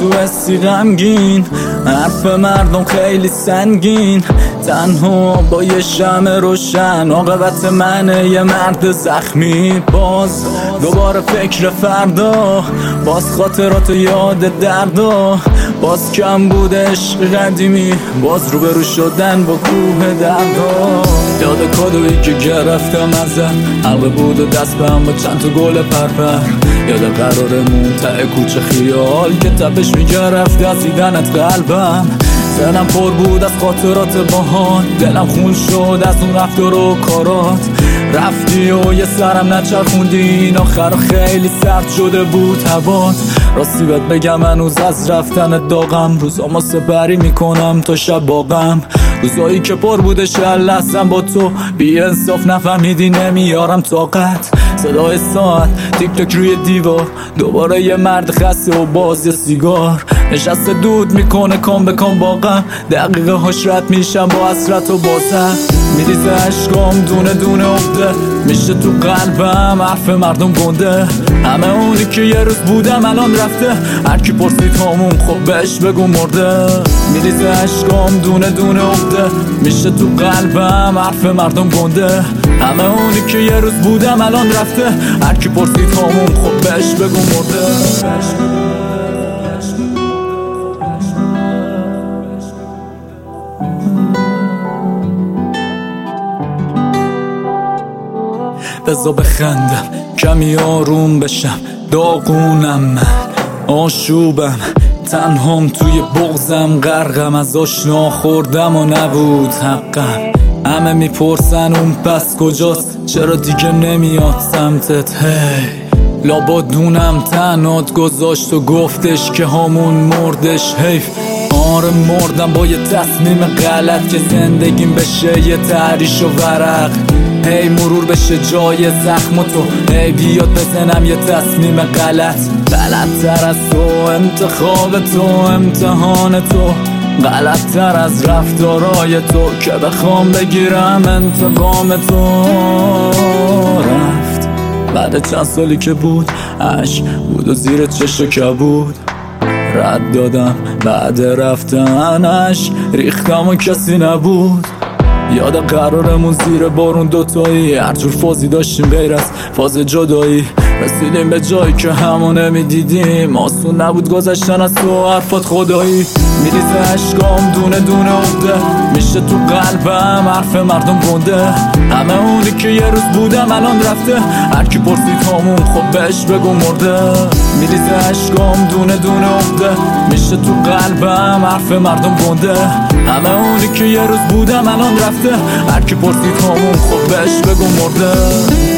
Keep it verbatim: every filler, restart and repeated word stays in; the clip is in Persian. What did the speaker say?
تو حسی غمگین، حرف مردم خیلی سنگین، تنها با یه شمع روشن. عاقبت منه یه مرد زخمی، باز دوباره فکر فردا، باز خاطرات یاد دردا، باز کم بود عشق قدیمی، باز روبرو شدن با کوه دردا. یاد کادویی که گرفتم ازت، حلقه بود و دست بهم با چند تا گل پرپر. یاد قرارمون ته کوچه خیال که تپش میگرفت از دیدنت قلبم. دلم پر بود از خاطرات باهات، دلم خون شد از اون رفتار و کارات. رفتی و یه سرم نچرخوندی، این آخر خیلی سرد شده بود هوات. راستی بهت بگم هنوز از رفتن داغم، روزامو سپری میکنم تا شب باغم. روزایی که پر بوده شلستم با تو، بی انصاف نفهمیدی نمیارم طاقت. صدای ساعت تیک تاک روی دیوار، دوباره یه مرد خسته و باز یه سیگار نشسته دود میکنه کام به کام با غم. دقیقه هاش رد میشم با حسرت و بازم، میریزه عشقام دونه دونه افته، میشه تو قلبم حرف مردم گنده. همه اونی که یه روز بودم الان رفته، هر کی پرسید همون خب بهش بگو مرده. میریزه عشقام دونه دونه افته، میشه تو قلبم حرف مردم گنده. همه اونی که یه روز بودم الان رفته، هر کی پرسید همون خب بهش بگو مرده. بزا بخندم کمی آروم بشم، داغونم من آشوبم، تنهام توی بغزم غرقم، از آشنا خوردم و نبود حقم. همه میپرسن اون پس کجاست، چرا دیگه نمیاد سمتت؟ هی لابد دونم تنات گذاشت و گفتش که همون مردش. حیف آره مردم با یه تصمیم غلط، که زندگیم بشه یه تحریش و ورق. هی مرور بشه جای زخم تو، هی بیاد بزنم یه تصمیم غلط. غلط‌تر از تو انتخاب تو، امتحان تو غلط‌تر از رفتارای تو، که بخوام بگیرم انتقام تو. رفت بعد چند سالی که بود، عشق بود و زیر چشم کبود. رد دادم بعد رفتنش، ریختم و کسی نبود. یاد قرارمون زیر بارون دوتایی، هر جور فازی داشتیم غیر از فاز جدایی. رسیدیم به جایی که همو نمیدیدیم، آسون نبود گذشتن از تو حرفات خدایی. میریزه عشقام دونه دونه افته، میشه تو قلبم حرف مردم گنده. همه اونی که یه روز بودم الان رفته، هر کی پرسید همون خب بهش بگو مرده. میریزه عشقام دونه دونه افته، میشه تو قلبم حرف مردم گنده. همه اونی که یه روز بودم الان رفته، هر کی پرسید همون خب بهش بگو مرده.